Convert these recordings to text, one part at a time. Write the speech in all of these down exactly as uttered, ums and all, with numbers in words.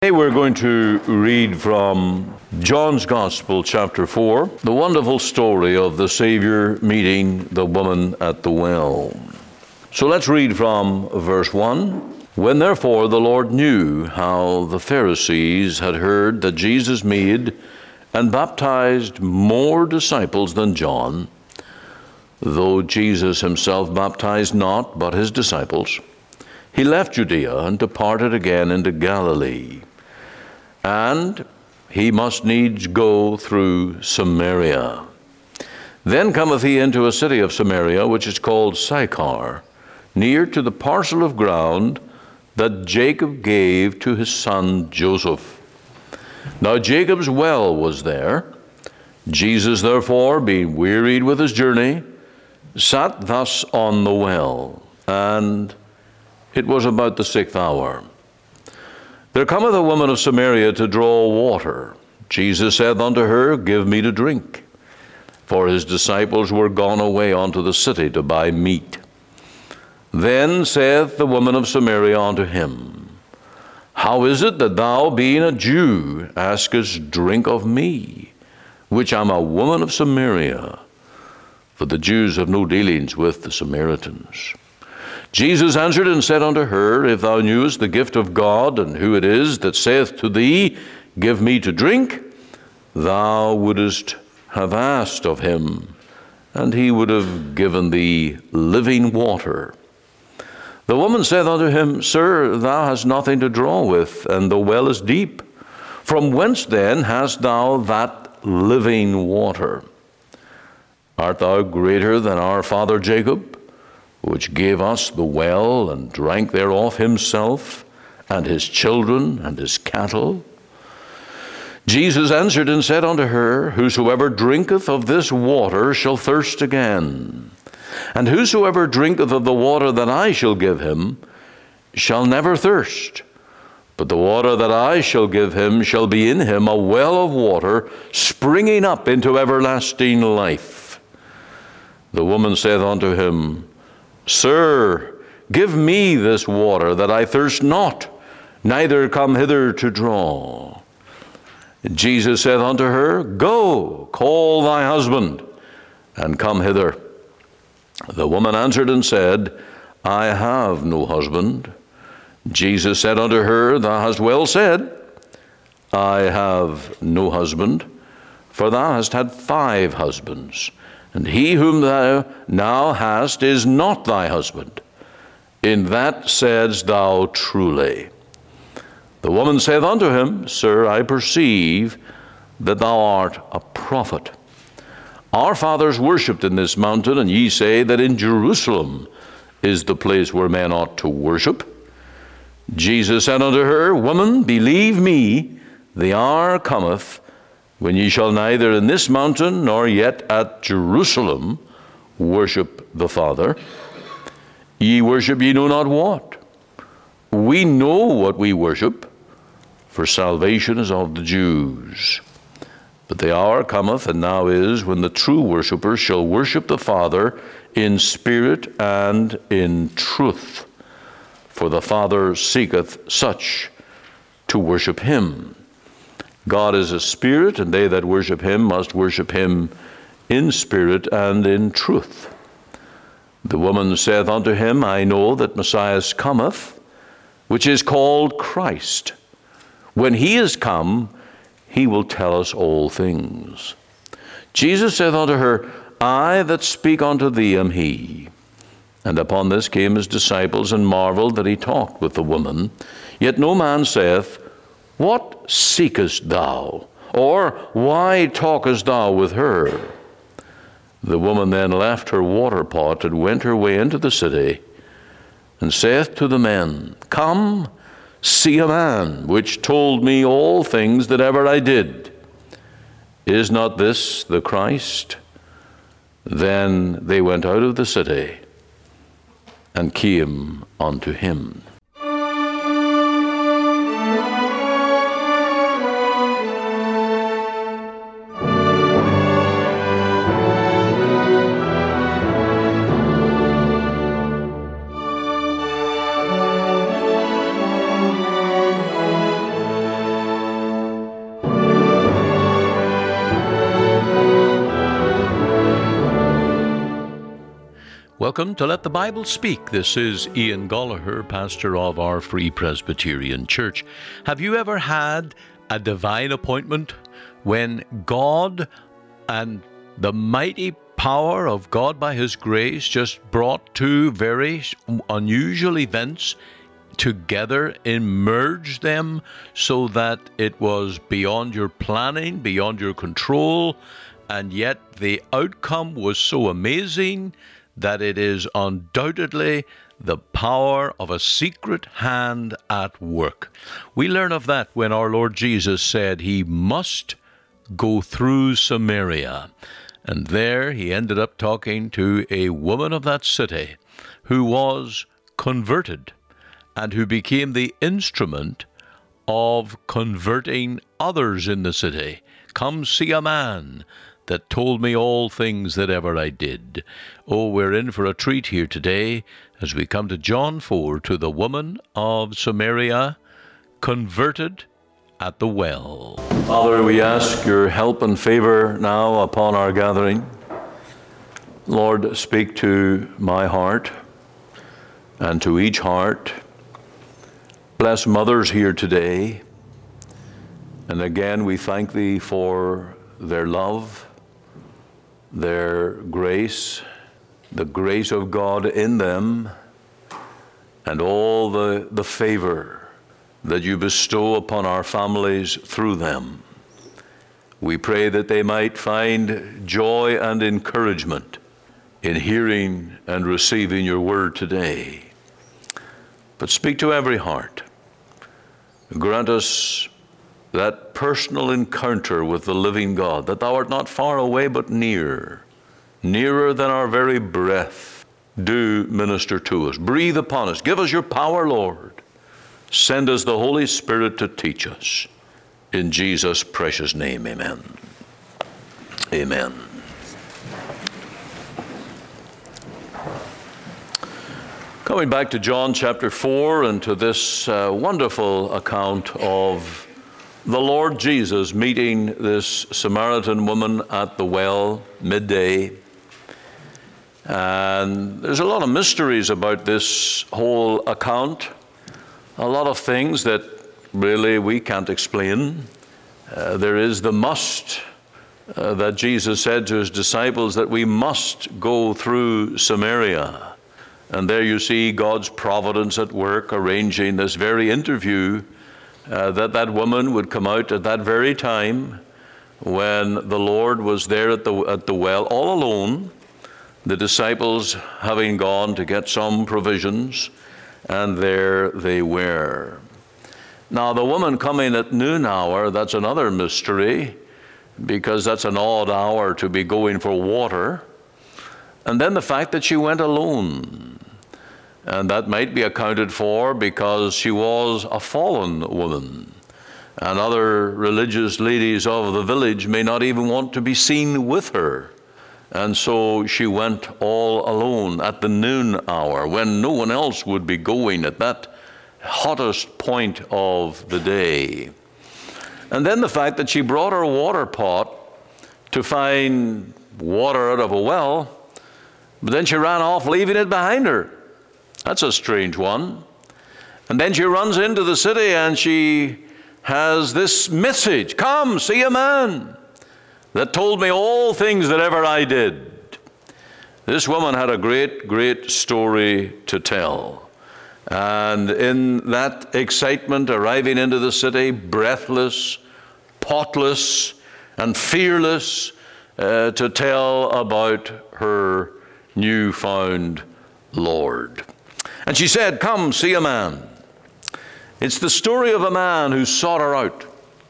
Today we're going to read from John's Gospel, chapter four, the wonderful story of the Savior meeting the woman at the well. So let's read from verse one. When therefore the Lord knew how the Pharisees had heard that Jesus made and baptized more disciples than John, though Jesus himself baptized not, but his disciples, he left Judea and departed again into Galilee. And he must needs go through Samaria. Then cometh he into a city of Samaria, which is called Sychar, near to the parcel of ground that Jacob gave to his son Joseph. Now Jacob's well was there. Jesus therefore, being wearied with his journey, sat thus on the well, and it was about the sixth hour. There cometh a woman of Samaria to draw water. Jesus saith unto her, Give me to drink. For his disciples were gone away unto the city to buy meat. Then saith the woman of Samaria unto him, How is it that thou, being a Jew, askest drink of me, which am a woman of Samaria? For the Jews have no dealings with the Samaritans. Jesus answered and said unto her, If thou knewest the gift of God, and who it is that saith to thee, Give me to drink, thou wouldest have asked of him, and he would have given thee living water. The woman saith unto him, Sir, thou hast nothing to draw with, and the well is deep. From whence then hast thou that living water? Art thou greater than our father Jacob, which gave us the well, and drank thereof himself, and his children, and his cattle? Jesus answered and said unto her, Whosoever drinketh of this water shall thirst again. And whosoever drinketh of the water that I shall give him shall never thirst. But the water that I shall give him shall be in him a well of water, springing up into everlasting life. The woman saith unto him, Sir, give me this water, that I thirst not, neither come hither to draw. Jesus saith unto her, Go, call thy husband, and come hither. The woman answered and said, I have no husband. Jesus said unto her, Thou hast well said, I have no husband, for thou hast had five husbands, and he whom thou now hast is not thy husband. In that saidst thou truly. The woman saith unto him, Sir, I perceive that thou art a prophet. Our fathers worshipped in this mountain, and ye say that in Jerusalem is the place where men ought to worship. Jesus said unto her, Woman, believe me, the hour cometh, when ye shall neither in this mountain nor yet at Jerusalem worship the Father. Ye worship ye know not what. We know what we worship, for salvation is of the Jews. But the hour cometh, and now is, when the true worshippers shall worship the Father in spirit and in truth. For the Father seeketh such to worship him. God is a spirit, and they that worship him must worship him in spirit and in truth. The woman saith unto him, I know that Messiah cometh, which is called Christ. When he is come, he will tell us all things. Jesus saith unto her, I that speak unto thee am he. And upon this came his disciples, and marveled that he talked with the woman. Yet no man saith, What seekest thou? Or why talkest thou with her? The woman then left her water pot, and went her way into the city, and saith to the men, Come, see a man, which told me all things that ever I did. Is not this the Christ? Then they went out of the city, and came unto him. Welcome to Let the Bible Speak. This is Ian Gollaher, pastor of our Free Presbyterian Church. Have you ever had a divine appointment when God and the mighty power of God by His grace just brought two very unusual events together, merged them so that it was beyond your planning, beyond your control, and yet the outcome was so amazing that it is undoubtedly the power of a secret hand at work. We learn of that when our Lord Jesus said He must go through Samaria. And there He ended up talking to a woman of that city who was converted and who became the instrument of converting others in the city. Come see a man that told me all things that ever I did. Oh, we're in for a treat here today as we come to John four, to the woman of Samaria, converted at the well. Father, we ask your help and favor now upon our gathering. Lord, speak to my heart and to each heart. Bless mothers here today. And again, we thank Thee for their love, their grace, the grace of God in them, and all the, the favor that you bestow upon our families through them. We pray that they might find joy and encouragement in hearing and receiving your word today. But speak to every heart. Grant us that personal encounter with the living God, that thou art not far away but near, nearer than our very breath. Do minister to us. Breathe upon us. Give us your power, Lord. Send us the Holy Spirit to teach us. In Jesus' precious name, amen. Amen. Coming back to John chapter four and to this uh, wonderful account of the Lord Jesus meeting this Samaritan woman at the well midday. And there's a lot of mysteries about this whole account, a lot of things that really we can't explain. Uh, there is the must uh, that Jesus said to His disciples, that we must go through Samaria. And there you see God's providence at work, arranging this very interview, uh, that that woman would come out at that very time when the Lord was there at the, at the well all alone, the disciples having gone to get some provisions, and there they were. Now the woman coming at noon hour, that's another mystery, because that's an odd hour to be going for water. And then the fact that she went alone. And that might be accounted for because she was a fallen woman. And other religious ladies of the village may not even want to be seen with her. And so she went all alone at the noon hour when no one else would be going at that hottest point of the day. And then the fact that she brought her water pot to find water out of a well, but then she ran off leaving it behind her. That's a strange one. And then she runs into the city and she has this message, come see a man that told me all things that ever I did. This woman had a great, great story to tell. And in that excitement, arriving into the city, breathless, potless, and fearless, uh, to tell about her newfound Lord. And she said, come see a man. It's the story of a man who sought her out.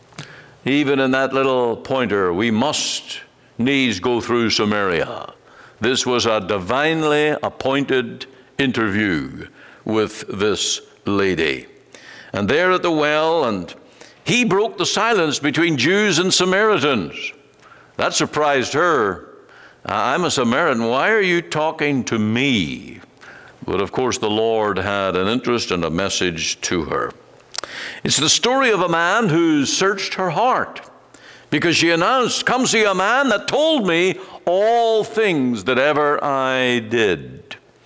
Even in that little pointer, we must needs go through Samaria. This was a divinely appointed interview with this lady. And there at the well, and he broke the silence between Jews and Samaritans. That surprised her. I'm a Samaritan. Why are you talking to me? But of course, the Lord had an interest and a message to her. It's the story of a man who searched her heart, because she announced, come see a man that told me all things that ever I did.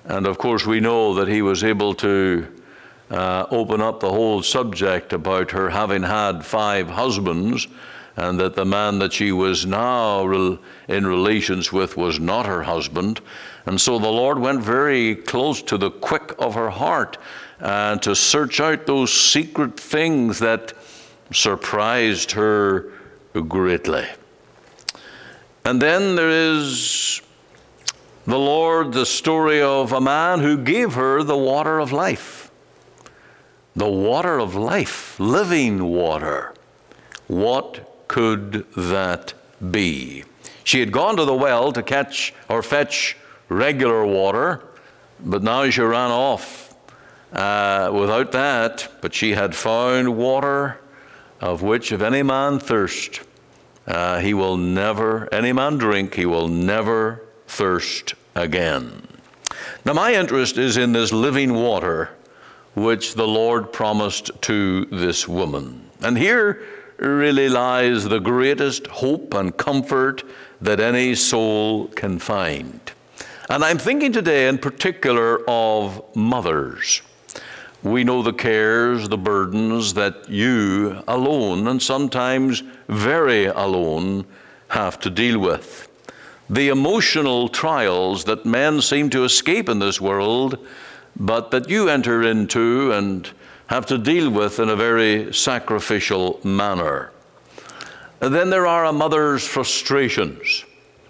And of course, we know that he was able to uh, open up the whole subject about her having had five husbands, and that the man that she was now in relations with was not her husband. And so the Lord went very close to the quick of her heart and to search out those secret things that surprised her greatly. And then there is the Lord, the story of a man who gave her the water of life. The water of life, living water. What could that be? She had gone to the well to catch or fetch regular water, but now she ran off uh, without that. But she had found water of which if any man thirst, uh, he will never, any man drink, he will never thirst again. Now my interest is in this living water which the Lord promised to this woman. And here really lies the greatest hope and comfort that any soul can find. And I'm thinking today in particular of mothers. We know the cares, the burdens that you alone, and sometimes very alone, have to deal with. The emotional trials that men seem to escape in this world, but that you enter into and have to deal with in a very sacrificial manner. And then there are a mother's frustrations.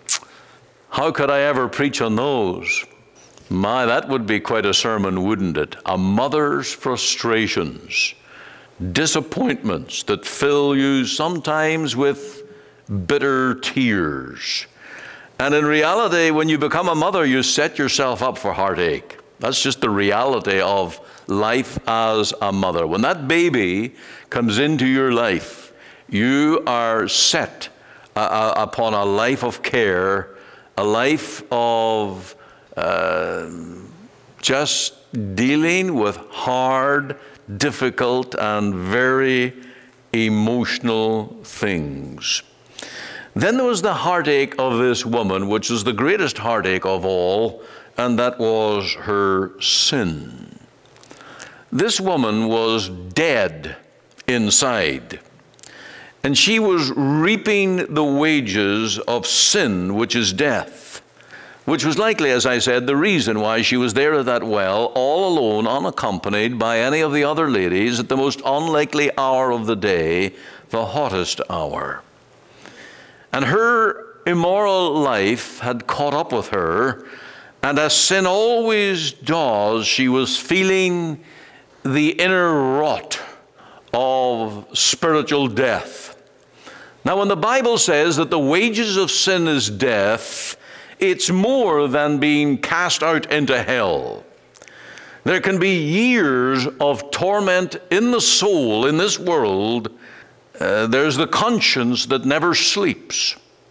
How could I ever preach on those? My, that would be quite a sermon, wouldn't it? A mother's frustrations, disappointments that fill you sometimes with bitter tears. And in reality, when you become a mother, you set yourself up for heartache. That's just the reality of life as a mother. When that baby comes into your life, you are set uh, upon a life of care, a life of uh, just dealing with hard, difficult, and very emotional things. Then there was the heartache of this woman, which was the greatest heartache of all, and that was her sin. This woman was dead inside, and she was reaping the wages of sin, which is death, which was likely, as I said, the reason why she was there at that well, all alone, unaccompanied by any of the other ladies, at the most unlikely hour of the day, the hottest hour. And her immoral life had caught up with her, and as sin always does, she was feeling the inner rot of spiritual death. Now, when the Bible says that the wages of sin is death, it's more than being cast out into hell. There can be years of torment in the soul in this world. Uh, there's the conscience that never sleeps,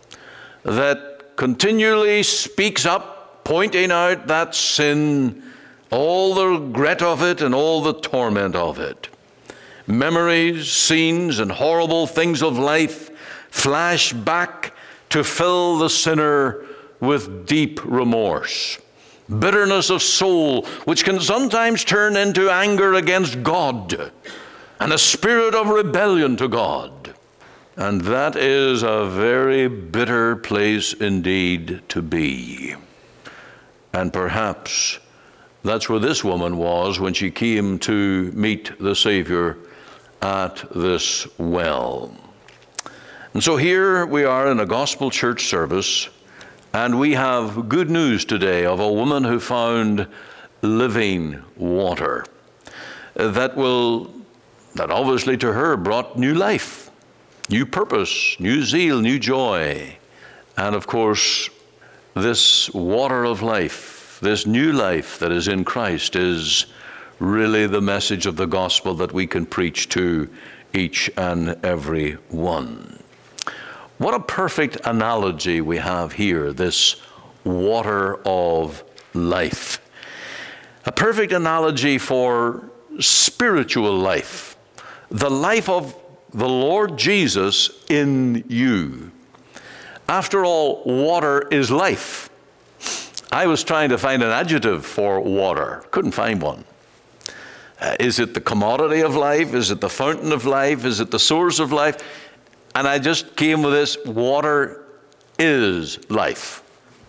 that continually speaks up, pointing out that sin, all the regret of it and all the torment of it. Memories, scenes, and horrible things of life flash back to fill the sinner with deep remorse. Bitterness of soul, which can sometimes turn into anger against God, and a spirit of rebellion to God. And that is a very bitter place indeed to be. And perhaps that's where this woman was when she came to meet the Savior at this well. And so here we are in a gospel church service, and we have good news today of a woman who found living water that will, that obviously to her brought new life, new purpose, new zeal, new joy. And of course, this water of life, this new life that is in Christ, is really the message of the gospel that we can preach to each and every one. What a perfect analogy we have here, this water of life. A perfect analogy for spiritual life, the life of the Lord Jesus in you. After all, water is life. I was trying to find an adjective for water. Couldn't find one. Uh, is it the commodity of life? Is it the fountain of life? Is it the source of life? And I just came with this: water is life.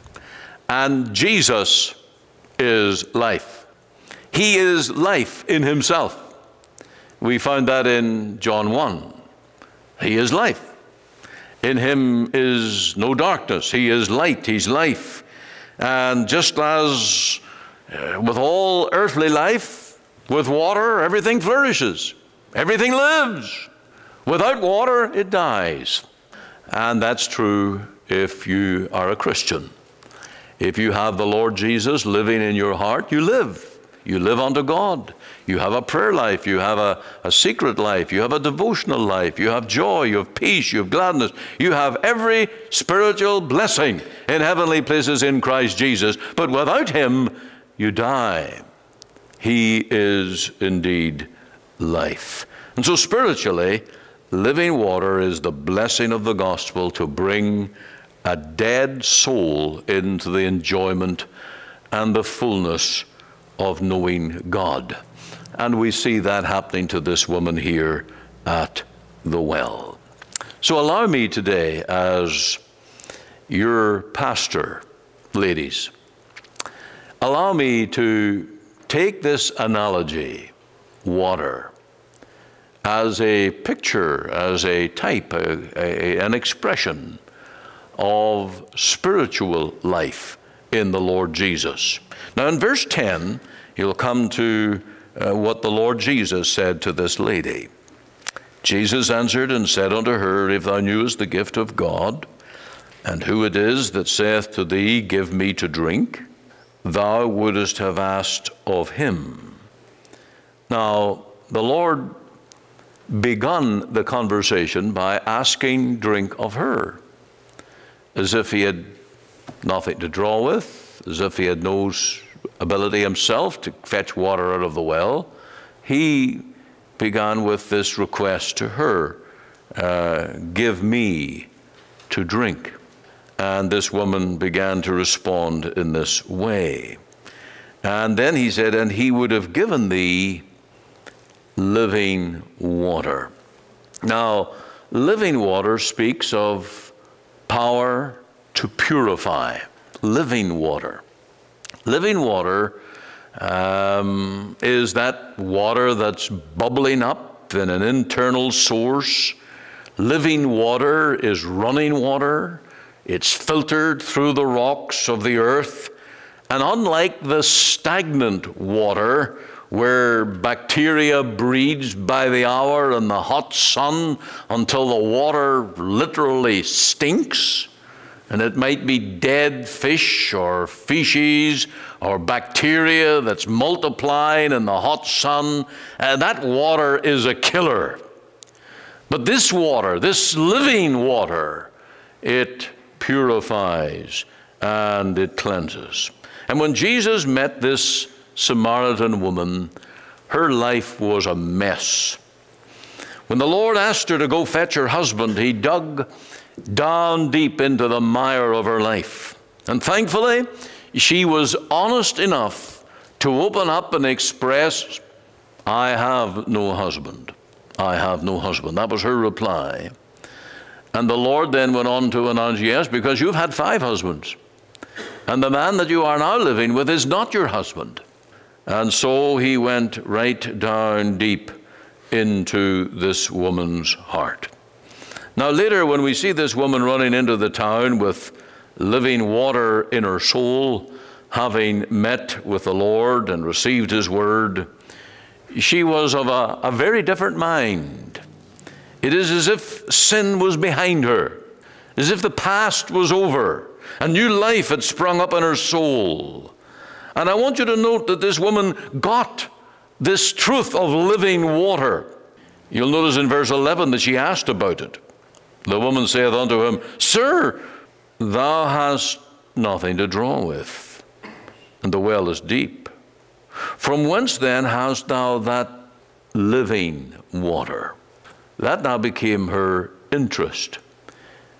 And Jesus is life. He is life in himself. We found that in John one. He is life. In him is no darkness. He is light. He's life. And just as uh, with all earthly life, with water, everything flourishes. Everything lives. Without water, it dies. And that's true if you are a Christian. If you have the Lord Jesus living in your heart, you live. You live unto God. You have a prayer life. You have a, a secret life. You have a devotional life. You have joy. You have peace. You have gladness. You have every spiritual blessing in heavenly places in Christ Jesus. But without him, you die. He is indeed life. And so spiritually, living water is the blessing of the gospel to bring a dead soul into the enjoyment and the fullness of knowing God. And we see that happening to this woman here at the well. So allow me today, as your pastor, ladies, allow me to take this analogy, water, as a picture, as a type, a, a, an expression of spiritual life in the Lord Jesus. Now in verse ten, you'll come to uh, what the Lord Jesus said to this lady. Jesus answered and said unto her, If thou knewest the gift of God, and who it is that saith to thee, Give me to drink, thou wouldest have asked of him. Now, the Lord begun the conversation by asking drink of her, as if he had nothing to draw with, as if he had no ability himself to fetch water out of the well. He began with this request to her, uh, give me to drink. And this woman began to respond in this way. And then he said, and he would have given thee living water. Now, living water speaks of power to purify. Living water. Living water um, is that water that's bubbling up in an internal source. Living water is running water. It's filtered through the rocks of the earth. And unlike the stagnant water, where bacteria breeds by the hour in the hot sun until the water literally stinks, and it might be dead fish or feces or bacteria that's multiplying in the hot sun, uh, that water is a killer. But this water, this living water, it purifies and it cleanses. And when Jesus met this Samaritan woman, her life was a mess. When the Lord asked her to go fetch her husband, he dug down deep into the mire of her life. And thankfully, she was honest enough to open up and express, I have no husband. I have no husband. That was her reply. And the Lord then went on to announce, yes, because you've had five husbands. And the man that you are now living with is not your husband. And so he went right down deep into this woman's heart. Now later, when we see this woman running into the town with living water in her soul, having met with the Lord and received his word, she was of a, a very different mind. It is as if sin was behind her, as if the past was over, a new life had sprung up in her soul. And I want you to note that this woman got this truth of living water. You'll notice in verse eleven that she asked about it. The woman saith unto him, Sir, thou hast nothing to draw with, and the well is deep. From whence then hast thou that living water? That now became her interest.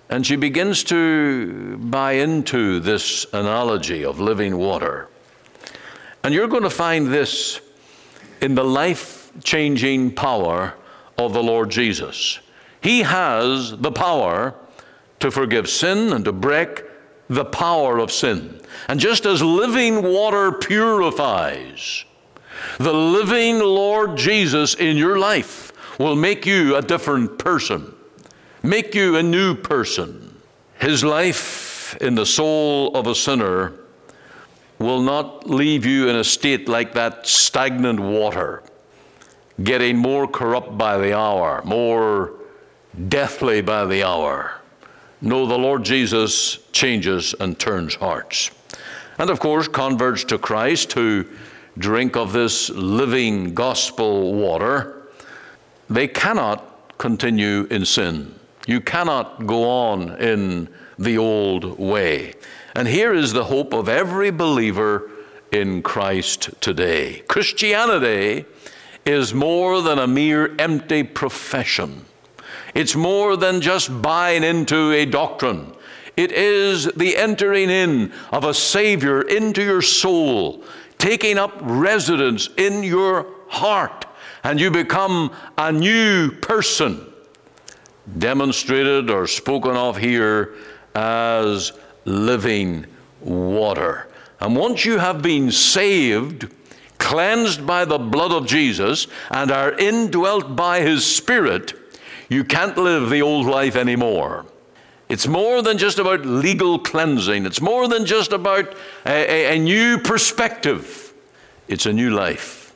And she begins to buy into this analogy of living water. And you're going to find this in the life-changing power of the Lord Jesus. He has the power to forgive sin and to break the power of sin. And just as living water purifies, the living Lord Jesus in your life will make you a different person, make you a new person. His life in the soul of a sinner will not leave you in a state like that stagnant water, getting more corrupt by the hour, more deathly by the hour. No, the Lord Jesus changes and turns hearts. And of course, converts to Christ who drink of this living gospel water, they cannot continue in sin. You cannot go on in the old way. And here is the hope of every believer in Christ today. Christianity is more than a mere empty profession. It's more than just buying into a doctrine. It is the entering in of a Savior into your soul, taking up residence in your heart, and you become a new person, demonstrated or spoken of here as living water. And once you have been saved, cleansed by the blood of Jesus, and are indwelt by His Spirit, you can't live the old life anymore. It's more than just about legal cleansing. It's more than just about a, a, a new perspective. It's a new life,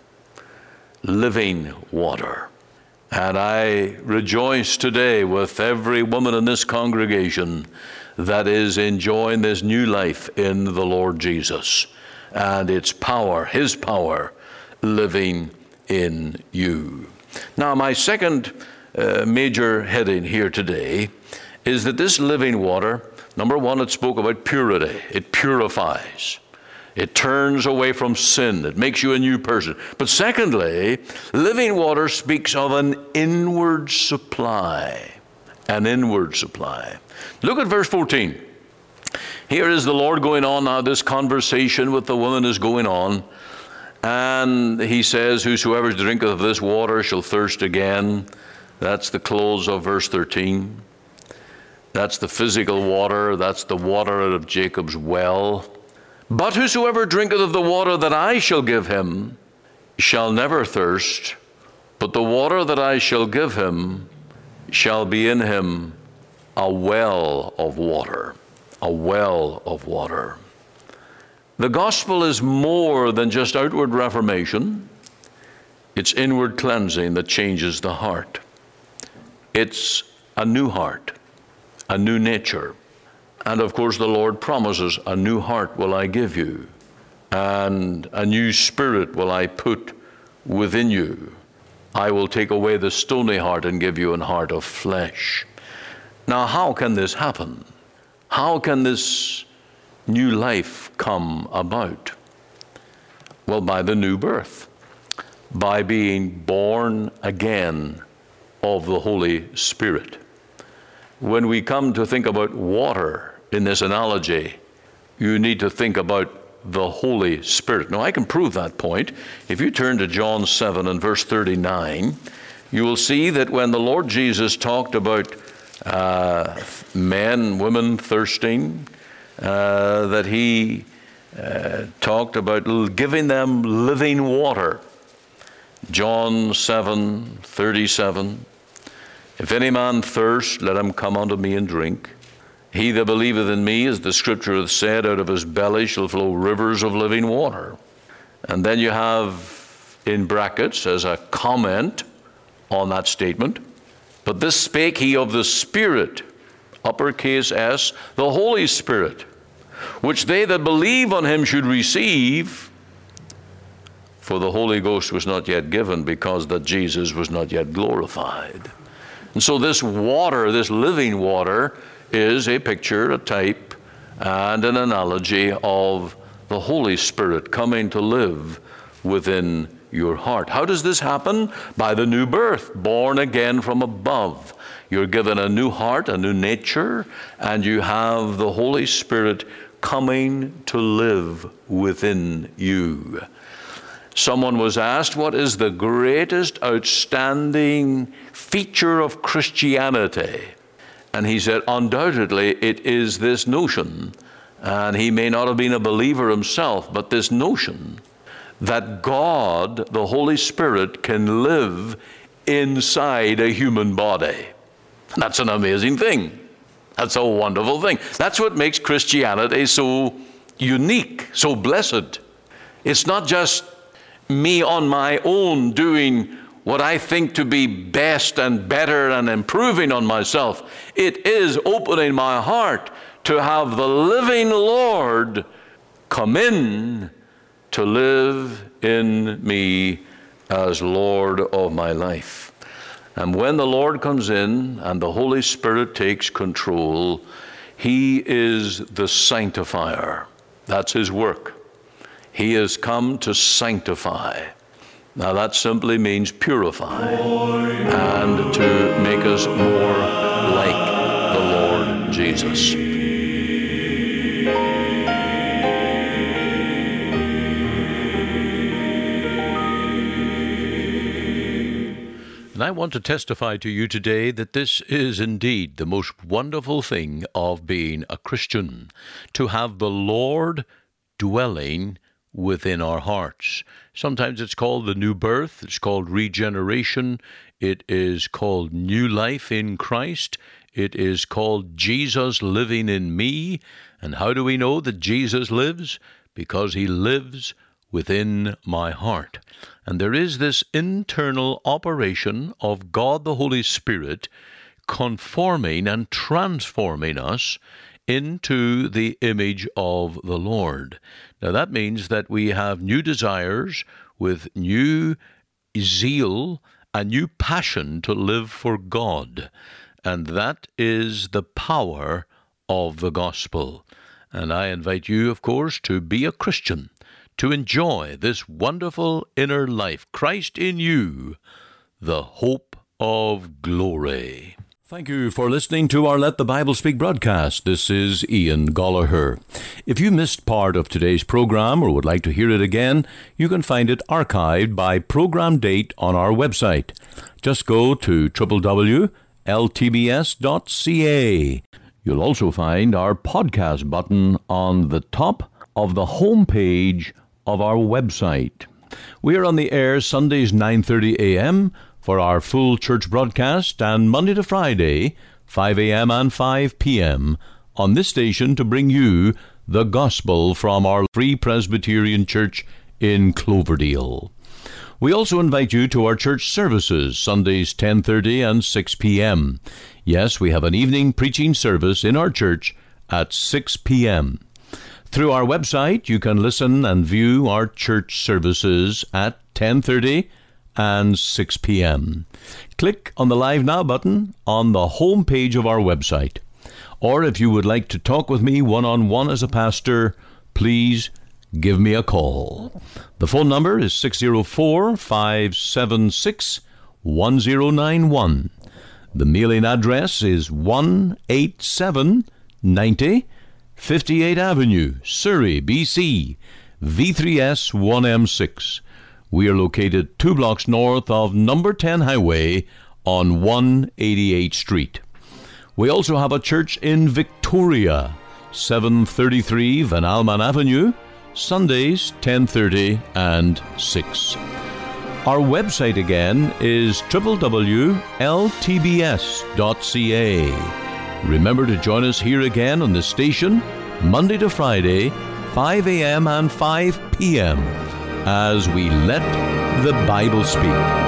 living water. And I rejoice today with every woman in this congregation that is enjoying this new life in the Lord Jesus and its power, His power, living in you. Now, my second uh, major heading here today is that this living water, number one, it spoke about purity. It purifies. It turns away from sin. It makes you a new person. But secondly, living water speaks of an inward supply. An inward supply. Look at verse fourteen. Here is the Lord going on now. This conversation with the woman is going on. And He says, whosoever drinketh of this water shall thirst again. That's the close of verse thirteen. That's the physical water. That's the water out of Jacob's well. But whosoever drinketh of the water that I shall give him shall never thirst, but the water that I shall give him shall be in him a well of water. A well of water. The gospel is more than just outward reformation. It's inward cleansing that changes the heart. It's a new heart, a new nature. And of course, the Lord promises, a new heart will I give you, and a new spirit will I put within you. I will take away the stony heart and give you an heart of flesh. Now, how can this happen? How can this new life come about? Well, by the new birth, by being born again of the Holy Spirit. When we come to think about water in this analogy, you need to think about the Holy Spirit. Now, I can prove that point. If you turn to John seven and verse thirty-nine, you will see that when the Lord Jesus talked about uh, men, women thirsting, uh, that He uh, talked about giving them living water. John seven thirty-seven. If any man thirst, let him come unto me and drink. He that believeth in me, as the scripture hath said, out of his belly shall flow rivers of living water. And then you have in brackets as a comment on that statement, but this spake he of the Spirit, uppercase S, the Holy Spirit, which they that believe on him should receive, for the Holy Ghost was not yet given, because that Jesus was not yet glorified. And so this water, this living water, is a picture, a type, and an analogy of the Holy Spirit coming to live within your heart. How does this happen? By the new birth, born again from above. You're given a new heart, a new nature, and you have the Holy Spirit coming to live within you. Someone was asked, what is the greatest outstanding feature of Christianity? And he said, undoubtedly, it is this notion, and he may not have been a believer himself, but this notion that God, the Holy Spirit, can live inside a human body. That's an amazing thing. That's a wonderful thing. That's what makes Christianity so unique, so blessed. It's not just me on my own doing what I think to be best and better and improving on myself. It is opening my heart to have the living Lord come in to live in me as Lord of my life. And when the Lord comes in and the Holy Spirit takes control, He is the sanctifier. That's His work. He has come to sanctify. Now that simply means purify and to make us more like the Lord Jesus. And I want to testify to you today that this is indeed the most wonderful thing of being a Christian, to have the Lord dwelling within our hearts. Sometimes it's called the new birth, it's called regeneration, it is called new life in Christ, it is called Jesus living in me. And how do we know that Jesus lives? Because He lives within my heart. And there is this internal operation of God the Holy Spirit conforming and transforming us into the image of the Lord. Now that means that we have new desires with new zeal and new passion to live for God. And that is the power of the gospel. And I invite you, of course, to be a Christian, to enjoy this wonderful inner life. Christ in you, the hope of glory. Thank you for listening to our Let the Bible Speak broadcast. This is Ian Gollaher. If you missed part of today's program or would like to hear it again, you can find it archived by program date on our website. Just go to w w w dot l t b s dot c a. You'll also find our podcast button on the top of the home page of our website. We are on the air Sundays nine thirty a.m., for our full church broadcast, and Monday to Friday, five a.m. and five p.m. on this station to bring you the gospel from our Free Presbyterian Church in Cloverdale. We also invite you to our church services, Sundays ten thirty and six p.m. Yes, we have an evening preaching service in our church at six p.m. Through our website, you can listen and view our church services at ten thirty and six p.m. Click on the Live Now button on the home page of our website. Or if you would like to talk with me one-on-one as a pastor, please give me a call. The phone number is six oh four, five seven six, one oh nine one. The mailing address is one eighty-seven ninety fifty-eighth Avenue, Surrey, B C, V three S one M six. We are located two blocks north of number ten Highway on one eighty-eighth Street. We also have a church in Victoria, seven thirty-three Van Alman Avenue, Sundays ten thirty and six. Our website again is w w w dot l t b s dot c a. Remember to join us here again on the station, Monday to Friday, five a.m. and five p.m. as we let the Bible speak.